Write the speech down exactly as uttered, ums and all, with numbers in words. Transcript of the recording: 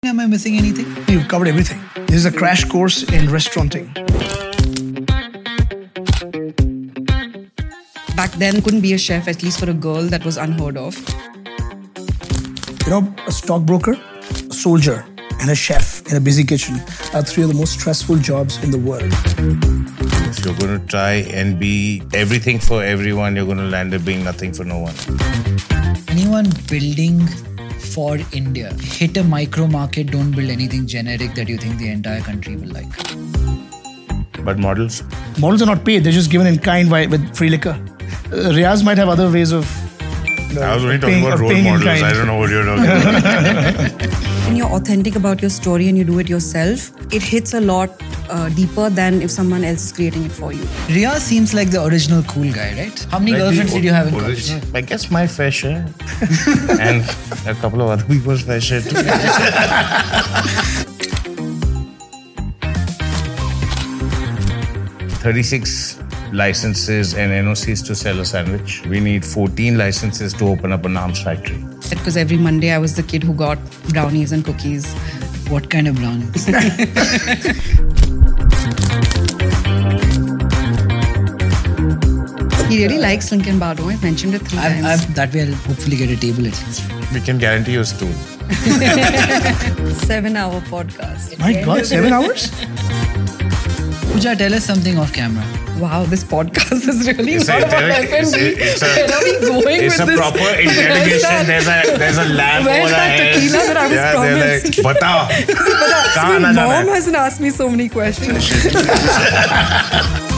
Am I missing anything? You've covered everything. This is a crash course in restauranting. Back then, couldn't be a chef, at least for a girl, that was unheard of. You know, a stockbroker, a soldier, and a chef in a busy kitchen are three of the most stressful jobs in the world. If you're going to try and be everything for everyone, you're going to land up being nothing for no one. Anyone building for India, hit a micro market, don't build anything generic that you think the entire country will like. But models? Models are not paid, they're just given in kind by, with free liquor. Uh, Riaz might have other ways of you know, I was only talking paying, about of role paying in models. kind. I don't know what you're talking about. When you're authentic about your story and you do it yourself, it hits a lot uh, deeper than if someone else is creating it for you. Riaz seems like the original cool guy, right? How many Like girlfriends the did you have in original- college? I guess my fair share. And a couple of other people's fair share too. thirty-six licenses and N O Cs to sell a sandwich. We need fourteen licenses to open up a Naams factory. Because every Monday I was the kid who got brownies and cookies. What kind of brownies? He really likes Lincoln Bardo. I've mentioned it three I'm, times. I'm, that way I'll hopefully get a table at least. We can guarantee you a stool. Seven-hour podcast. My God, seven hours? Pooja, tell us something off camera. Wow, this podcast is really It's a not about interrog- F and B. it's a- it's a- Where are we going It's with a this? proper Where's interrogation. that- There's a there's a lamp Where's over our that heads. tequila that I was yeah, promised? They're like, Batao. But Kahan my aana mom hai? hasn't asked me so many questions.